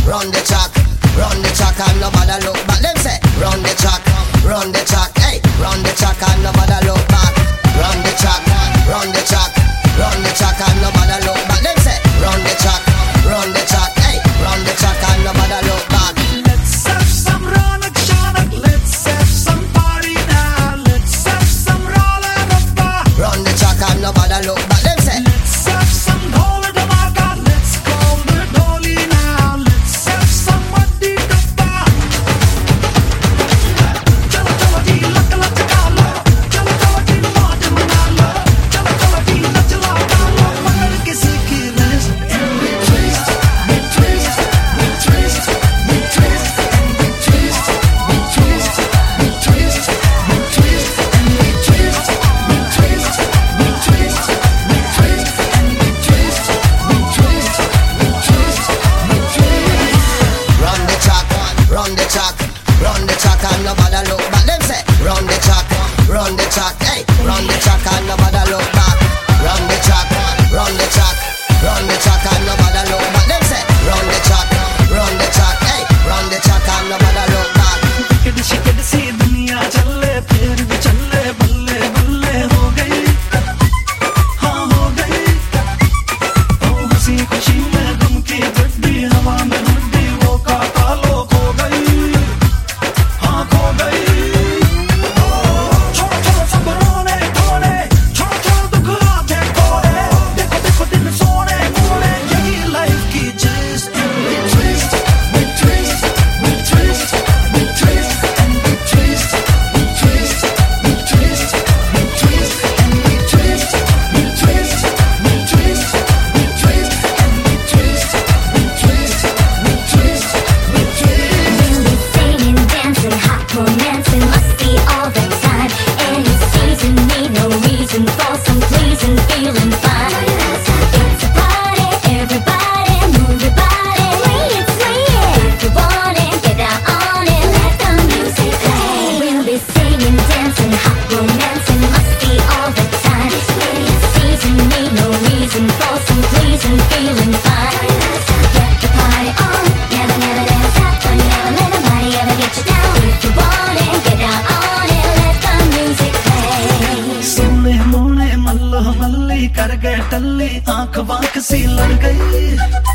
run the track and nobody look back. Them say, run the track, hey, run the track and nobody look back. Run the track and nobody look back. Them say, run the track, hey, run the track and nobody look back. Let's have some Ronak Shanak, let's have some party now. Let's have some roll and rappa. Run the track and nobody look back. Them say, Let's have some dhol dhamaka, let's call the dholi now. Let's have some maddi dabba. Chalo chalo ji lak lak kaalo, chalo chalo ji maaj manaalo, chalo chalo ji nach laalo. Pakad ke seekhi wrist and we twist, we twist, we twist, we twist, and we twist, we twist, we twist, we twist, and we twist, we twist, we twist, we twist, and we twist, we twist, we twist, we twist. run the track and nobody look back. Them say, run the track, hey, run the track and nobody look back. Run the track and nobody look back. Them say, run the track, hey, run the track and nobody look back. Ticket शिकट सी दुनिया चले फिर भी चले बल्ले बल्ले हो गई, हाँ हो गई। ओ हंसी खुशी में गम की गड्डी हवा में हुड्डी वो काटा लो खो गई, हाँ खो गई। छोड़ो छोड़ो सब रोने धोने, छोड़ो छोड़ो दुख आते खोले। देखो देखो दिन सोने मोने, यही लाइफ की जिस्त। We twist, we twist, we twist, we twist, and we twist, we twist, we twist, we twist, and we twist, we twist, we twist, we twist, and we twist, we twist, we twist, we twist. Really singing, dancing, hot romancing must be all the time. Any season, need no reason for some pleasing, feeling fine. It's a party, everybody move your body. Swing it, if you want it, get down on it, let the music play. We'll be singing, dancing, hot romancing must be all the time. Any season, need no reason for some pleasing, feeling fine. Get the party on, never dance out, but never let nobody ever get you down. If you want it, get down on it, let the music play. सोने मोने मल्लो मल्ली कर गए टल्ली, आंख वांख सी लड़ गई।